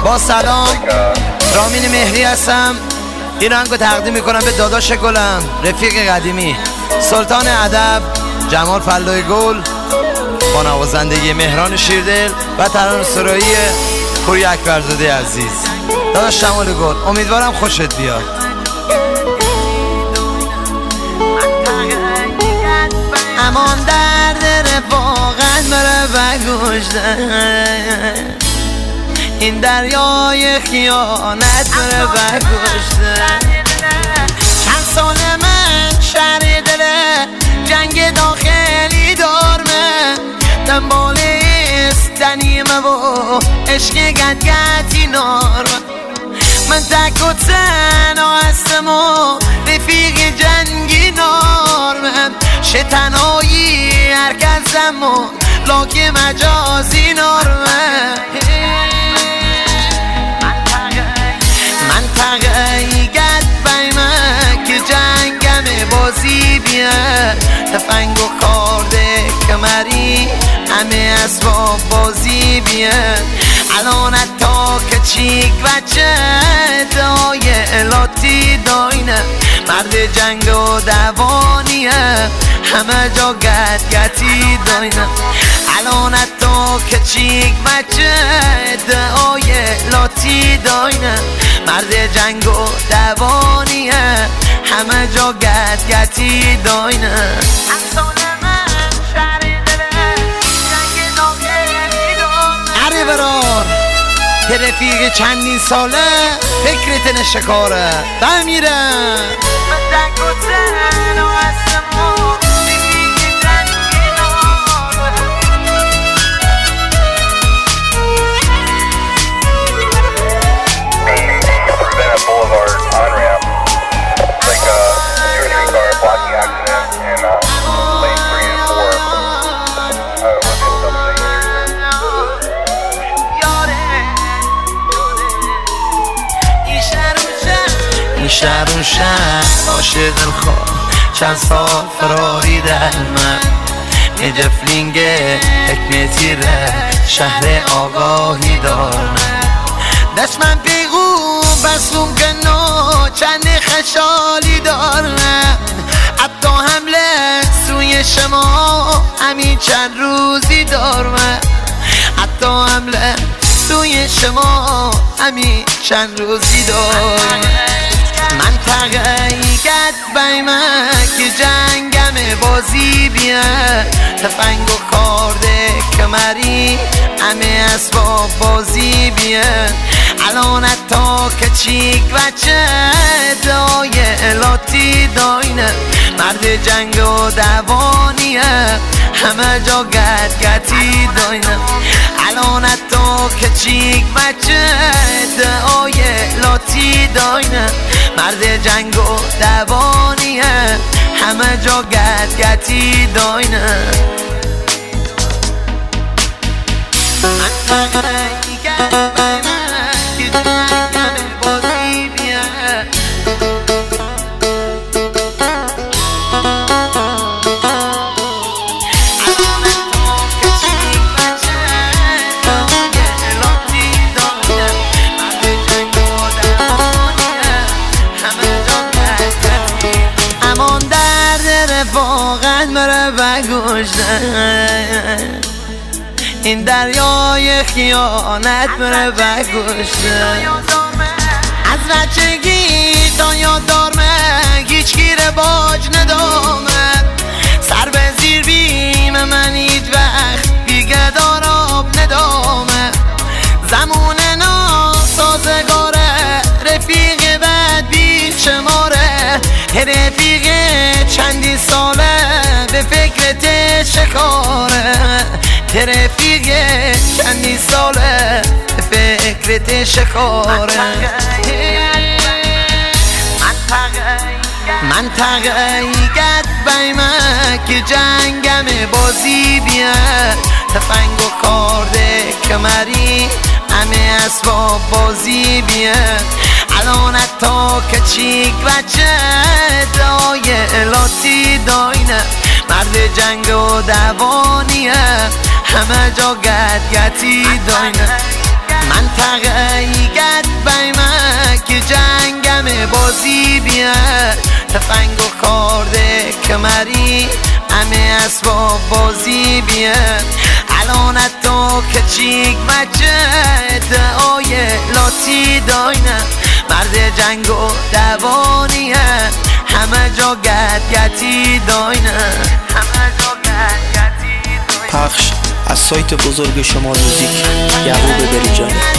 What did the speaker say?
با سلام، رامین مهری هستم. این آهنگو تقدیم میکنم به داداش گلم، رفیق قدیمی، سلطان ادب جمال فلای گل، با نوازندگی مهران شیردل و ترانه‌سرایی پوری اکبرزاده عزیز. داداش جمال گل، امیدوارم خوشت بیاد. امان درد رفاقت بره بگوشته، این دریای خیانت بره بگوشته. چند سال من شهر دله جنگ داخلی دارمه، دنبال استنیمه و عشق گدگتی نارمه. من تک و تنها هستم و رفیق جنگی نارمه، شتنهایی هرکسم و لاک مجازی نارمه. منطقه گد بیمه که جنگم بازی بیه، تفنگ و کارده کمری همه اسباب بازی بیه. الان تا که چیک بچه دای الاتی داینه، مرد جنگ و دوانیه همه جا گدگتی داینه. الان تا که چیک بچه دای الاتی داینه، مرد جنگ و دوانیه همه جا گدگتی داینه. اره برار که رفیق چندین ساله فکرت نشکاره بمیرم. شهر و شهر عاشق دلخواه، چند سال فراری در من جفلینگ حکمتی ره شهر آگاهی دارم. دست من پیغو بسلوم کنو چند خشالی دارم، حتی حمله سوی شما همین چند روزی دارم، حتی حمله سوی شما همین چند روزی دارم. منطقه گد بیمه که جنگم بازی بیه، تفنگ و کارده کمری همه اسباب بازی بیه. الان تا که چیک بچه دای الاتی داینه، مرد جنگ و دوانیه همه جا گدگتی داینه. الان تا که چیک بچه دای الاتی داینه، مرد جنگ و دوانیه همه جا گدگتی داینه. منطقه گد بیمه که جنگم بازی بیه، واقعا مره بگوشته، این دریای خیانت مره بگوشته. از بچگی تا یاد دارمه هیچ گیر باج ندامه، سر به زیر بیم من هیچ وقت دیگه داراب ندامه. زمون ناسازگاره رفیق بد بیش ماره، رفیق چندی ساله به فکرت شکاره، رفیق چندی ساله به فکرت شکاره. منطقه گد بیمه که جنگم بازی بیه، تفنگ و کارده کمری همه اسباب بازی بیه. الان تا که چیک بچه دای الاتی داینه، مرد جنگ و دوانیه همه جا گدگتی داینه. منطقه بازی بیار تفنگ و خورده کمری همه اسباب بازی بیار الان تو کچیک بچه ادعای لاتی داینه مرد جنگ و دوانیه همه جا گدگتی داینه همه جا گدگتی داینه. پخش از سایت بزرگ شمال موزیک یعقوب بریجانی.